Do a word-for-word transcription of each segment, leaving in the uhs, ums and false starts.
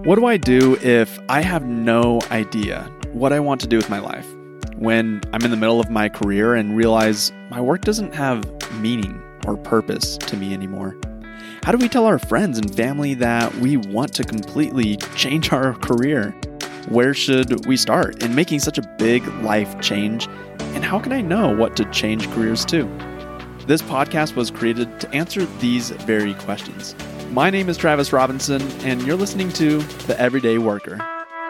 What do I do if I have no idea what I want to do with my life? When I'm in the middle of my career and realize my work doesn't have meaning or purpose to me anymore? How do we tell our friends and family that we want to completely change our career? Where should we start in making such a big life change? And how can I know what to change careers to? This podcast was created to answer these very questions. My name is Travis Robinson, and you're listening to The Everyday Worker.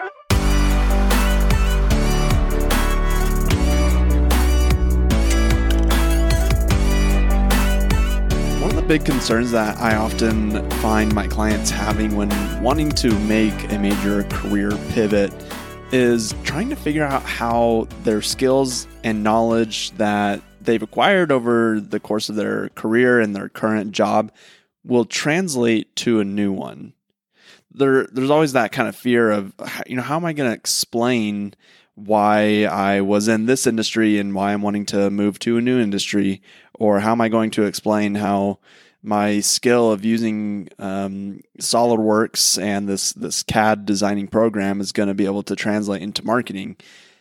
One of the big concerns that I often find my clients having when wanting to make a major career pivot is trying to figure out how their skills and knowledge that they've acquired over the course of their career and their current job will translate to a new one. There, there's always that kind of fear of, you know, how am I going to explain why I was in this industry and why I'm wanting to move to a new industry? Or how am I going to explain how my skill of using um, SolidWorks and this, this C A D designing program is going to be able to translate into marketing?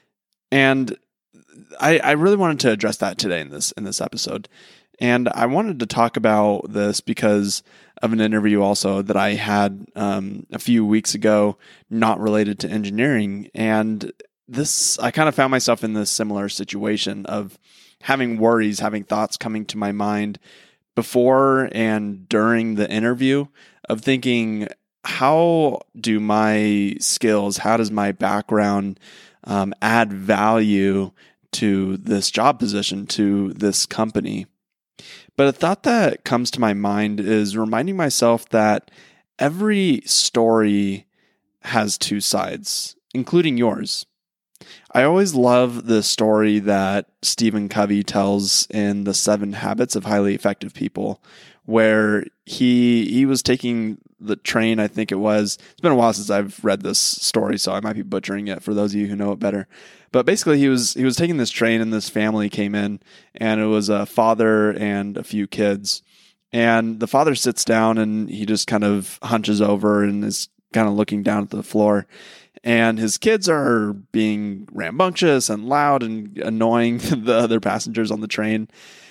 And I, I really wanted to address that today in this in this episode. And I wanted to talk about this because of an interview also that I had um, a few weeks ago, not related to engineering. And this, I kind of found myself in this similar situation of having worries, having thoughts coming to my mind before and during the interview of thinking, how do my skills, how does my background um, add value to this job position, to this company? But a thought that comes to my mind is reminding myself that every story has two sides, including yours. I always love the story that Stephen Covey tells in The Seven Habits of Highly Effective People, where he he was taking the train, I think it was. It's been a while since I've read this story, so I might be butchering it for those of you who know it better. But basically, he was he was taking this train, and this family came in, and it was a father and a few kids. And the father sits down, and he just kind of hunches over and is kind of looking down at the floor. And his kids are being rambunctious and loud and annoying the other passengers on the train.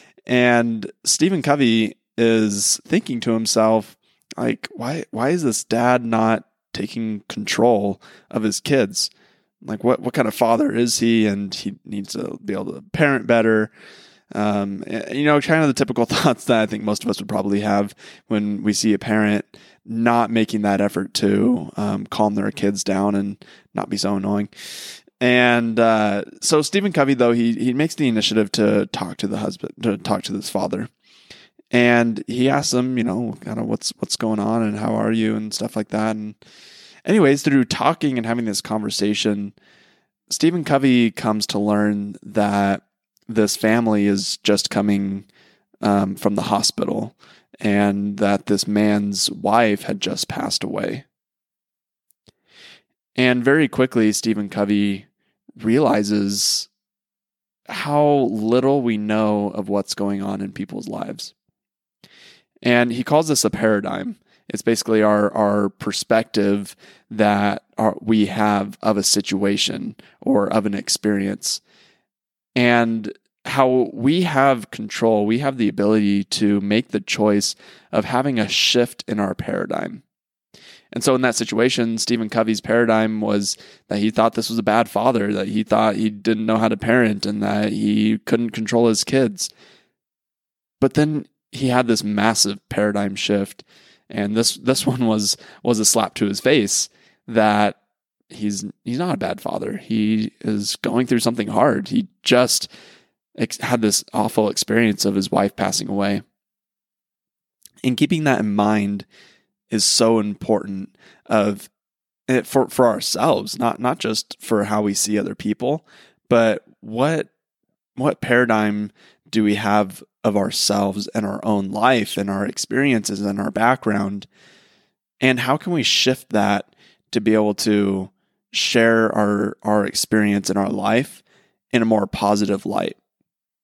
And Stephen Covey is thinking to himself, like, why why is this dad not taking control of his kids? Like, what, what kind of father is he? And he needs to be able to parent better. Um, you know, kind of the typical thoughts that I think most of us would probably have when we see a parent not making that effort to um, calm their kids down and not be so annoying. And uh, so Stephen Covey, though, he he makes the initiative to talk to the husband, to talk to this father. And he asks him, you know, kind of what's what's going on and how are you and stuff like that. And anyways, through talking and having this conversation, Stephen Covey comes to learn that this family is just coming um, from the hospital and that this man's wife had just passed away. And very quickly, Stephen Covey realizes how little we know of what's going on in people's lives. And he calls this a paradigm. It's basically our, our perspective that our, we have of a situation or of an experience. And how we have control, we have the ability to make the choice of having a shift in our paradigm. And so in that situation, Stephen Covey's paradigm was that he thought this was a bad father, that he thought he didn't know how to parent and that he couldn't control his kids. But then he had this massive paradigm shift. And this this one was was a slap to his face that he's he's not a bad father. He is going through something hard. He just ex- had this awful experience of his wife passing away. And keeping that in mind is so important of for for ourselves, not not just for how we see other people, but what what paradigm do we have of ourselves and our own life and our experiences and our background? And how can we shift that to be able to share our, our experience in our life in a more positive light?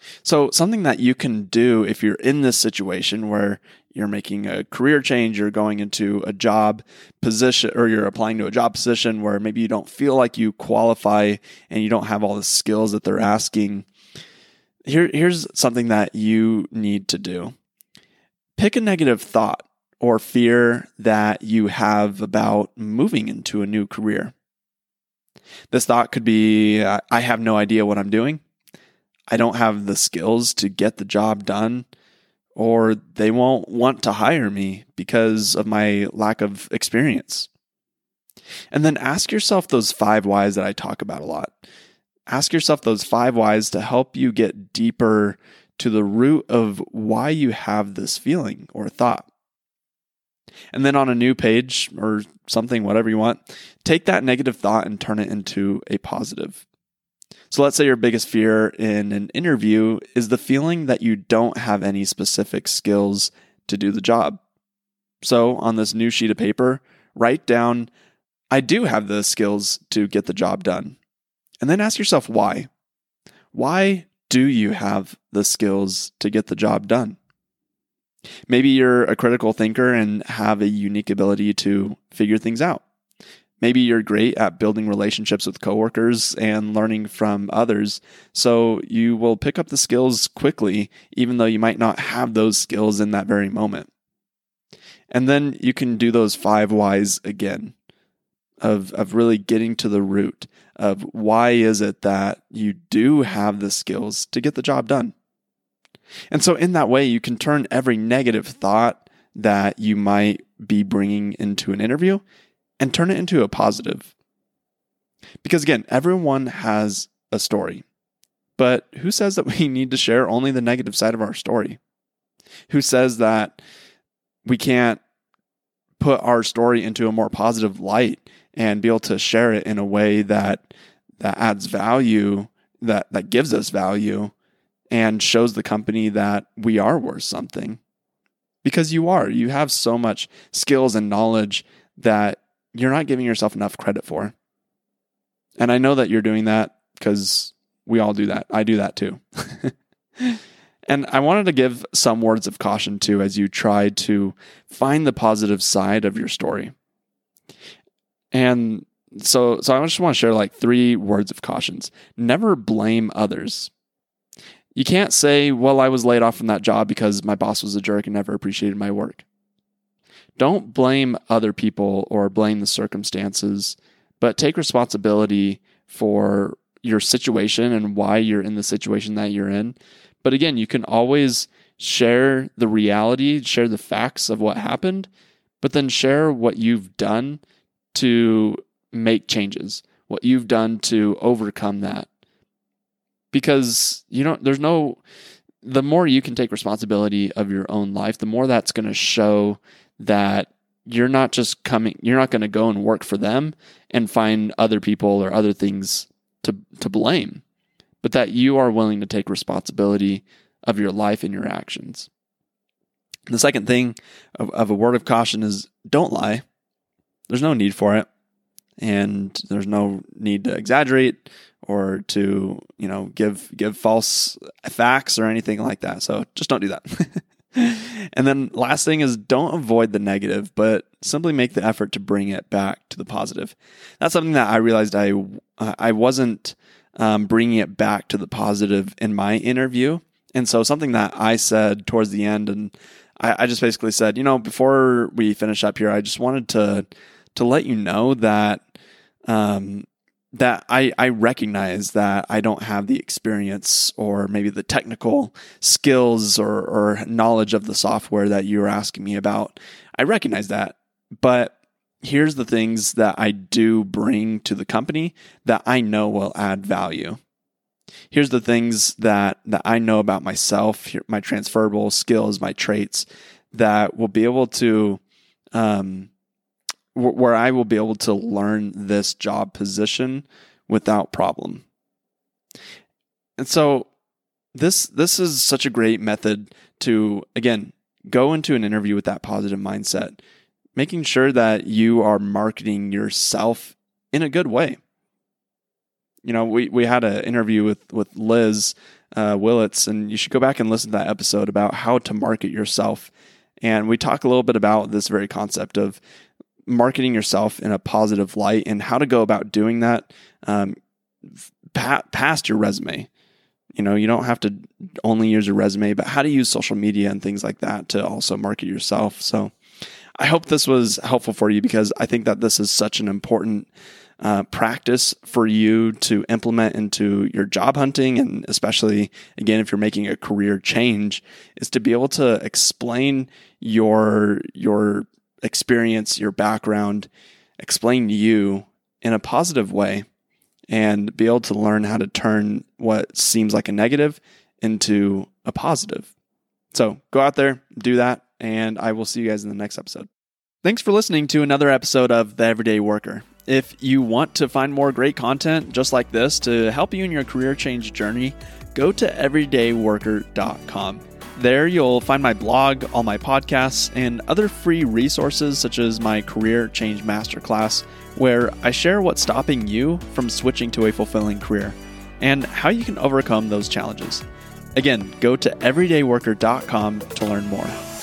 So something that you can do if you're in this situation where you're making a career change, you're going into a job position, or you're applying to a job position where maybe you don't feel like you qualify and you don't have all the skills that they're asking. Here, here's something that you need to do. Pick a negative thought or fear that you have about moving into a new career. This thought could be, I have no idea what I'm doing. I don't have the skills to get the job done, or they won't want to hire me because of my lack of experience. And then ask yourself those five whys that I talk about a lot. Ask yourself those five whys to help you get deeper to the root of why you have this feeling or thought. And then on a new page or something, whatever you want, take that negative thought and turn it into a positive. So let's say your biggest fear in an interview is the feeling that you don't have any specific skills to do the job. So on this new sheet of paper, write down, I do have the skills to get the job done. And then ask yourself why. Why do you have the skills to get the job done? Maybe you're a critical thinker and have a unique ability to figure things out. Maybe you're great at building relationships with coworkers and learning from others, so you will pick up the skills quickly, even though you might not have those skills in that very moment. And then you can do those five whys again of, of really getting to the root of why is it that you do have the skills to get the job done. And so in that way, you can turn every negative thought that you might be bringing into an interview and turn it into a positive. Because again, everyone has a story. But who says that we need to share only the negative side of our story? Who says that we can't put our story into a more positive light and be able to share it in a way that that adds value, that, that gives us value, and shows the company that we are worth something? Because you are. You have so much skills and knowledge that you're not giving yourself enough credit for. And I know that you're doing that because we all do that. I do that too. And I wanted to give some words of caution too as you try to find the positive side of your story. And so, so I just want to share like three words of cautions. Never blame others. You can't say, well, I was laid off from that job because my boss was a jerk and never appreciated my work. Don't blame other people or blame the circumstances, but take responsibility for your situation and why you're in the situation that you're in. But again, you can always share the reality, share the facts of what happened, but then share what you've done to make changes, what you've done to overcome that. Because you don't, there's no, the more you can take responsibility of your own life, the more that's going to show that you're not just coming, you're not going to go and work for them and find other people or other things to, to blame, but that you are willing to take responsibility of your life and your actions. And the second thing of, of a word of caution is don't lie. There's no need for it. And there's no need to exaggerate or to, you know, give give false facts or anything like that. So just don't do that. And then last thing is don't avoid the negative, but simply make the effort to bring it back to the positive. That's something that I realized I I wasn't um, bringing it back to the positive in my interview. And so something that I said towards the end, and I, I just basically said, you know, before we finish up here, I just wanted to to let you know that um, that I, I recognize that I don't have the experience or maybe the technical skills or, or knowledge of the software that you were asking me about. I recognize that, but here's the things that I do bring to the company that I know will add value. Here's the things that, that I know about myself, my transferable skills, my traits that will be able to, um, where I will be able to learn this job position without problem. And so this this is such a great method to, again, go into an interview with that positive mindset, making sure that you are marketing yourself in a good way. You know, we, we had an interview with, with Liz uh, Willits, and you should go back and listen to that episode about how to market yourself. And we talk a little bit about this very concept of marketing yourself in a positive light and how to go about doing that um, pa- past your resume. You know, you don't have to only use your resume, but how to use social media and things like that to also market yourself. So I hope this was helpful for you, because I think that this is such an important uh, practice for you to implement into your job hunting. And especially, again, if you're making a career change, is to be able to explain your, your experience, your background, explain you in a positive way, and be able to learn how to turn what seems like a negative into a positive. So go out there, do that, and I will see you guys in the next episode. Thanks for listening to another episode of The Everyday Worker. If you want to find more great content just like this to help you in your career change journey, go to everyday worker dot com. There you'll find my blog, all my podcasts, and other free resources such as my Career Change Masterclass, where I share what's stopping you from switching to a fulfilling career and how you can overcome those challenges. Again, go to everyday worker dot com to learn more.